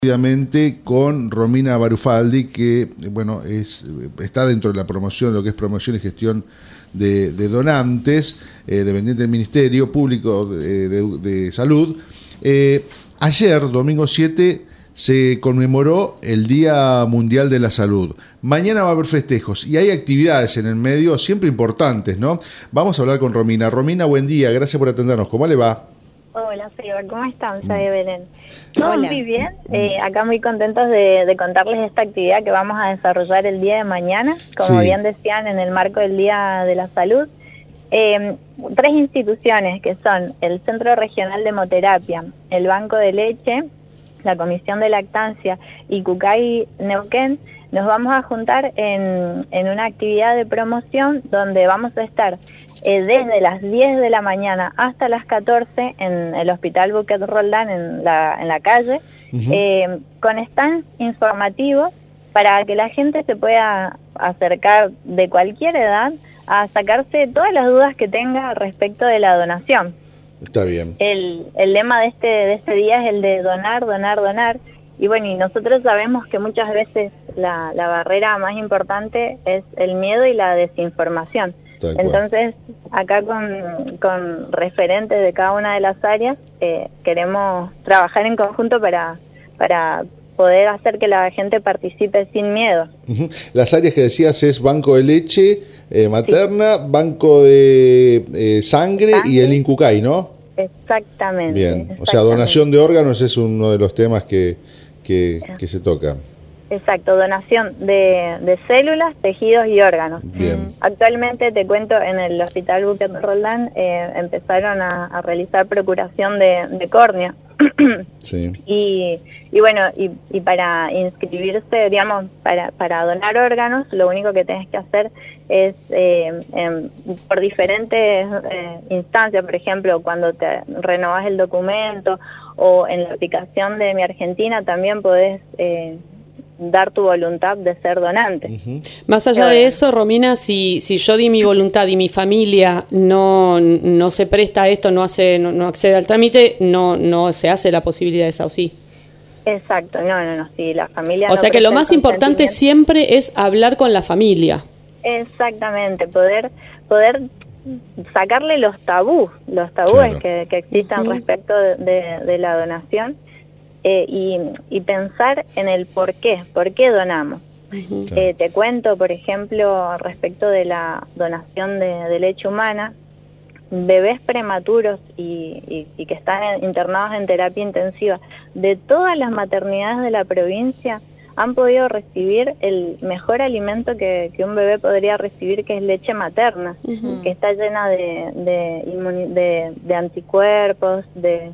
Con Romina Barufaldi, que bueno está dentro de la promoción, lo que es promoción y gestión de donantes, dependiente del Ministerio Público de Salud. Ayer, domingo 7, se conmemoró el Día Mundial de la Salud. Mañana va a haber festejos y hay actividades en el medio siempre importantes, ¿no? Vamos a hablar con Romina. Romina, buen día, gracias por atendernos. ¿Cómo le va? Hola, Frío, ¿cómo están? Soy Belén. Todo muy bien. Acá muy contentos de contarles esta actividad que vamos a desarrollar el día de mañana, como bien decían, en el marco del Día de la Salud. 3 instituciones que son el Centro Regional de Hemoterapia, el Banco de Leche, la Comisión de Lactancia y Cucay Neuquén, nos vamos a juntar en una actividad de promoción donde vamos a estar desde las 10 de la mañana hasta las 14 en el Hospital Buquet Roldán en la calle, con stands informativos para que la gente se pueda acercar de cualquier edad a sacarse todas las dudas que tenga respecto de la donación. Está bien. El lema de este día es el de donar, donar, donar. Y bueno, y nosotros sabemos que muchas veces la barrera más importante es el miedo y la desinformación. Entonces, acá con referentes de cada una de las áreas, queremos trabajar en conjunto para poder hacer que la gente participe sin miedo. Las áreas que decías es banco de leche materna, banco de sangre y el INCUCAI, ¿no? Exactamente. Bien, o sea, donación de órganos es uno de los temas que se toca. Exacto, donación de células, tejidos y órganos. Bien. Actualmente, te cuento, en el Hospital Buquet Roldán empezaron a realizar procuración de córnea. Sí. Y bueno, y para inscribirse, digamos, para donar órganos, lo único que tenés que hacer es por diferentes instancias, por ejemplo, cuando te renovás el documento o en la aplicación de Mi Argentina también podés dar tu voluntad de ser donante. Más allá de eso, Romina, si yo di mi voluntad y mi familia no se presta a esto, no accede al trámite, no se hace la posibilidad de esa, ¿o sí? Exacto, no, si la familia o sea que lo más importante siempre es hablar con la familia. Exactamente, poder sacarle los tabúes claro, que existan respecto de la donación. Y pensar en el por qué donamos. Te cuento, por ejemplo, respecto de la donación de leche humana, bebés prematuros y que están internados en terapia intensiva, de todas las maternidades de la provincia, han podido recibir el mejor alimento que un bebé podría recibir, que es leche materna, que está llena de anticuerpos,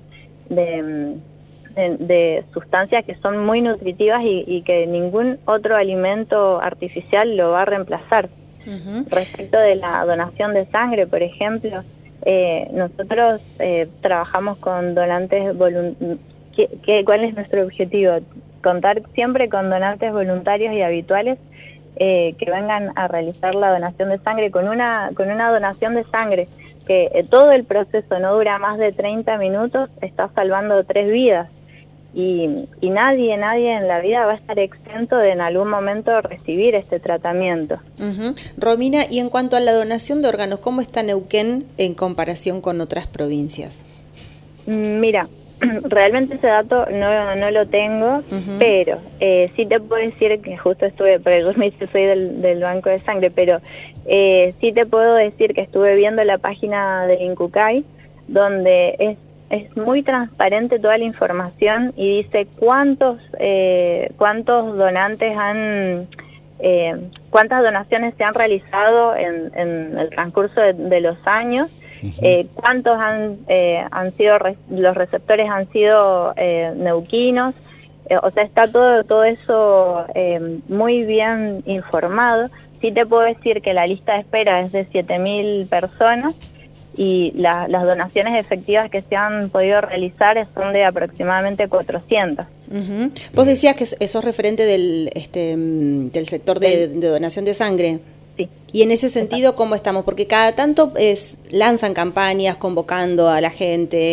de sustancias que son muy nutritivas y que ningún otro alimento artificial lo va a reemplazar. Respecto de la donación de sangre, por ejemplo, nosotros trabajamos con donantes voluntarios. ¿Cuál es nuestro objetivo? Contar siempre con donantes voluntarios y habituales que vengan a realizar la donación de sangre con una donación de sangre que todo el proceso no dura más de 30 minutos, está salvando 3 vidas. Y nadie en la vida va a estar exento de en algún momento recibir este tratamiento. Romina, y en cuanto a la donación de órganos, ¿cómo está Neuquén en comparación con otras provincias? Mira, realmente ese dato no lo tengo, pero sí te puedo decir que justo estuve, porque yo soy del banco de sangre, pero sí te puedo decir que estuve viendo la página de INCUCAI, donde es muy transparente toda la información y dice cuántos donantes cuántas donaciones se han realizado en el transcurso de los años, cuántos han sido los receptores han sido neuquinos, o sea, está todo eso muy bien informado. Sí te puedo decir que la lista de espera es de 7.000 personas. Y las donaciones efectivas que se han podido realizar son de aproximadamente 400. Vos decías que sos referente del sector de donación de sangre. Sí. Y en ese sentido, ¿cómo estamos? Porque cada tanto lanzan campañas convocando a la gente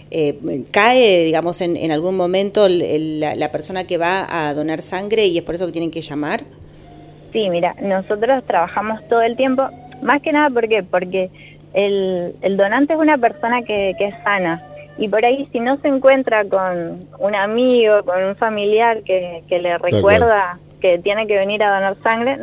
¿cae, digamos, en algún momento la persona que va a donar sangre y es por eso que tienen que llamar? Sí, mira, nosotros trabajamos todo el tiempo, más que nada, ¿por qué? Porque el donante es una persona que es sana, y por ahí si no se encuentra con un amigo, con un familiar que le recuerda que tiene que venir a donar sangre,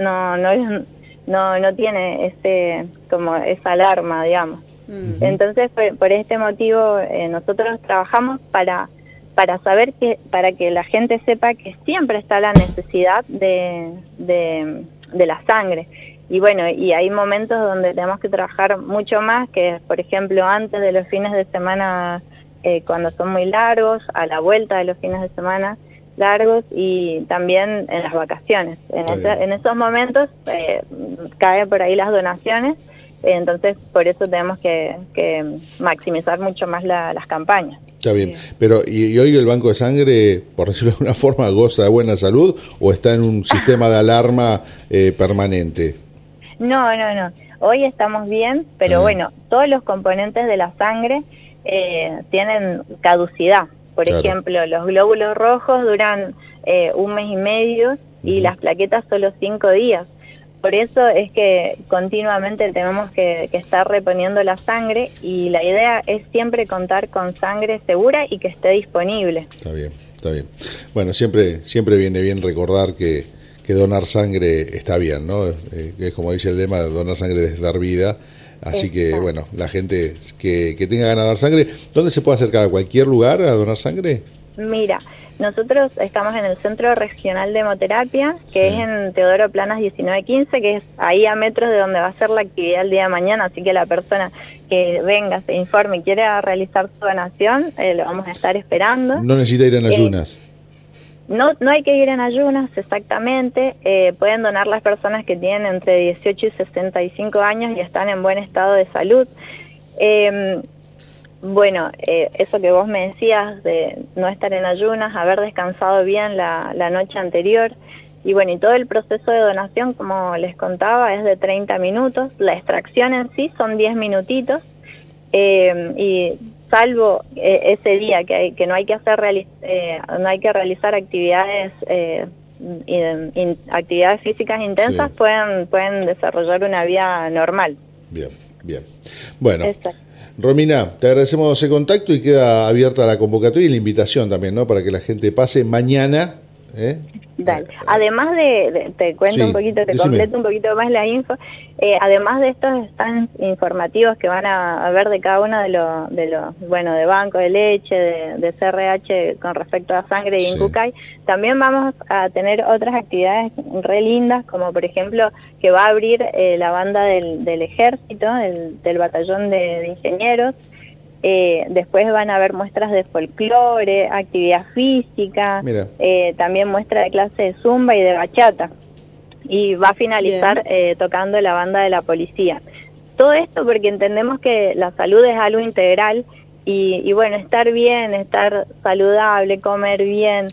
no tiene esa alarma, digamos. Uh-huh. Entonces, por este motivo, nosotros trabajamos para saber para que la gente sepa que siempre está la necesidad de la sangre. Y bueno, y hay momentos donde tenemos que trabajar mucho más, que por ejemplo antes de los fines de semana, cuando son muy largos, a la vuelta de los fines de semana largos, y también en las vacaciones. En esos momentos caen por ahí las donaciones, entonces por eso tenemos que maximizar mucho más las campañas. Está bien, pero ¿y hoy el banco de sangre, por decirlo de alguna forma, goza de buena salud o está en un sistema de alarma permanente? No. Hoy estamos bien, pero bueno, todos los componentes de la sangre tienen caducidad. Por ejemplo, los glóbulos rojos duran 1 mes y medio y las plaquetas solo 5 días. Por eso es que continuamente tenemos que estar reponiendo la sangre, y la idea es siempre contar con sangre segura y que esté disponible. Está bien. Bueno, siempre viene bien recordar que donar sangre está bien, ¿no? Que es como dice el lema, donar sangre es dar vida. Así que, bueno, la gente que tenga ganas de dar sangre, ¿dónde se puede acercar? ¿A cualquier lugar a donar sangre? Mira, nosotros estamos en el Centro Regional de Hemoterapia, que es en Teodoro Planas 1915, que es ahí a metros de donde va a ser la actividad el día de mañana, así que la persona que venga, se informe y quiera realizar su donación, lo vamos a estar esperando. No necesita ir en ayunas. No hay que ir en ayunas, exactamente. Pueden donar las personas que tienen entre 18 y 65 años y están en buen estado de salud. Eso que vos me decías de no estar en ayunas, haber descansado bien la noche anterior, y bueno, y todo el proceso de donación, como les contaba, es de 30 minutos. La extracción en sí son 10 minutitos, y salvo ese día que no hay que no hay que realizar actividades actividades físicas intensas, pueden desarrollar una vida normal. Bien. Bueno. Exacto. Romina, te agradecemos ese contacto y queda abierta la convocatoria y la invitación también, ¿no? Para que la gente pase mañana. Dale. Además te cuento un poquito, completo un poquito más la info. Además de estos stands informativos que van a haber de cada uno de los de banco de leche, de CRH con respecto a sangre y Incucay, también vamos a tener otras actividades re lindas, como por ejemplo que va a abrir la banda del ejército, del batallón de ingenieros. Después van a haber muestras de folclore, actividad física, también muestra de clase de zumba y de bachata, y va a finalizar tocando la banda de la policía. Todo esto porque entendemos que la salud es algo integral, y bueno, estar bien, estar saludable, comer bien,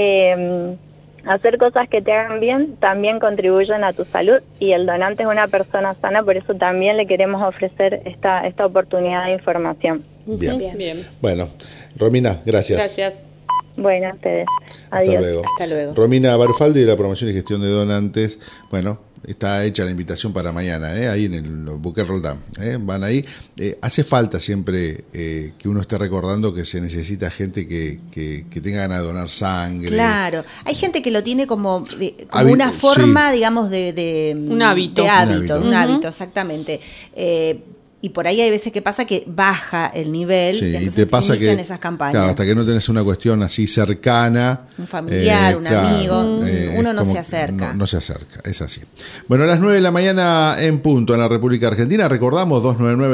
hacer cosas que te hagan bien también contribuyen a tu salud, y el donante es una persona sana, por eso también le queremos ofrecer esta oportunidad de información. Bien. Bueno, Romina, gracias. Gracias. Bueno, a ustedes. Adiós. Hasta luego. Romina Barufaldi, de la Promoción y Gestión de Donantes. Bueno, está hecha la invitación para mañana, ahí en el Buque Roldán. Van ahí. Hace falta siempre que uno esté recordando que se necesita gente que tenga ganas de donar sangre. Claro, hay gente que lo tiene como una forma, digamos, de un hábito. Un hábito, exactamente. Y por ahí hay veces que pasa que baja el nivel, y entonces te pasa inician esas campañas. Claro, hasta que no tenés una cuestión así cercana. Un familiar, un amigo, uno no se acerca. No se acerca, es así. Bueno, a las 9 de la mañana en punto en la República Argentina, recordamos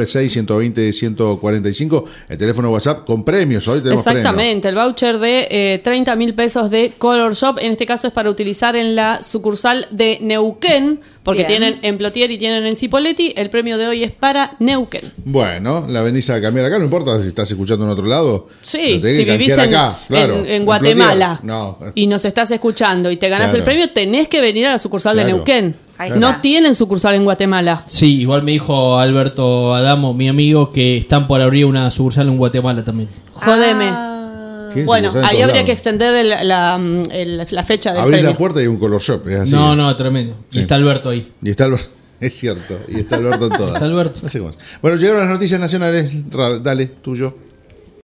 299-6-120-145, el teléfono WhatsApp con premios, hoy tenemos Exactamente, premios. El voucher de 30.000 pesos de Color Shop, en este caso es para utilizar en la sucursal de Neuquén, porque tienen en Plotier y tienen en Cipolletti. El premio de hoy es para Neuquén. Bueno, la venís a cambiar acá, no importa si estás escuchando en otro lado. Sí, si vivís en Guatemala y nos estás escuchando y te ganás el premio, tenés que venir a la sucursal de Neuquén. No tienen sucursal en Guatemala. Sí, igual me dijo Alberto Adamo, mi amigo, que están por abrir una sucursal en Guatemala también. Jódeme. Bueno, ahí habría que extender la fecha del Abrís premio. la puerta y un color shop. Es así. No, tremendo. Y está Alberto ahí. Y está Alberto. Es cierto. Y está Alberto en todas. Está Alberto. No sé cómo es. Bueno, llegaron las noticias nacionales. Dale, tuyo.